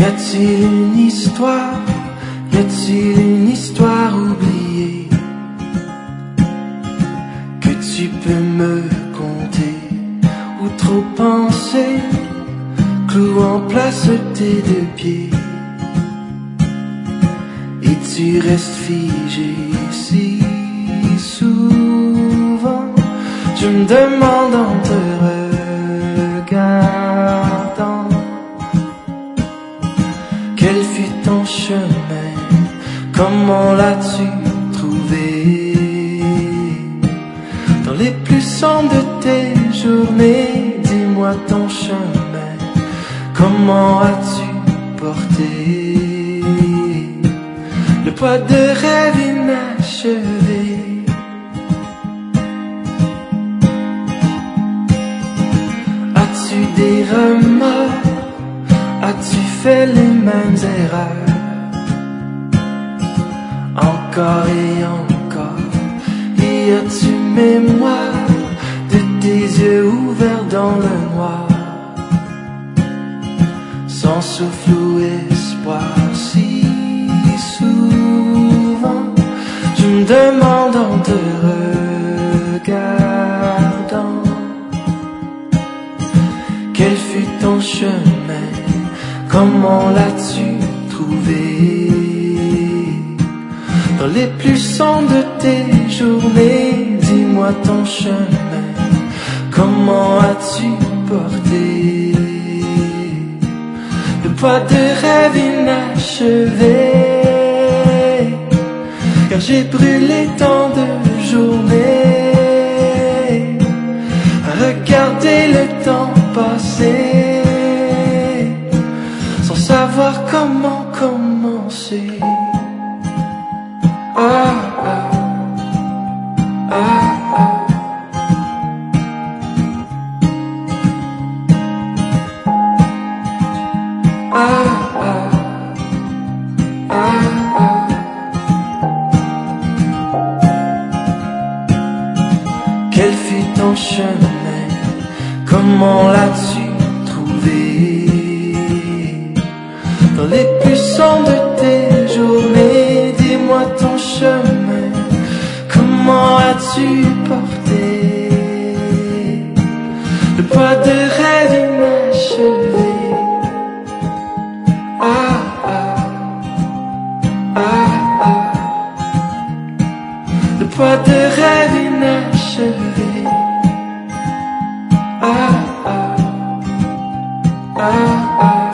Y a-t-il une histoire, y a-t-il une histoire oubliée que tu peux me conter ou trop penser, clou en place tes deux pieds et tu restes figé si souvent. Je me demande en te regardant quel fut ton chemin, comment l'as-tu trouvé dans les plus sombres de tes journées. Dis-moi ton chemin, comment as-tu porté le poids de rêves inachevés? As-tu des remords? As-tu fait les mêmes erreurs? Encore et encore, et as-tu mémoire de tes yeux ouverts dans le noir, sans souffle ou espoir si souvent? Je me demande en te regardant quel fut ton chemin, comment l'as-tu trouvé dans les plus sombres de tes journées? Dis-moi ton chemin, comment as-tu porté le poids de rêves inachevés? Car j'ai brûlé tant de journées à regarder le temps passer sans savoir comment commencer. Ah, ah, ah, ah. Ah, ah, ah, ah. Quel fut ton chemin, comment l'as-tu trouvé dans les plus sombres de tes journées? Dis-moi ton chemin, comment as-tu porté le poids de rêves inachevés? Ah, ah, ah, ah. Le poids de rêves inachevés. Ah, ah, ah, ah.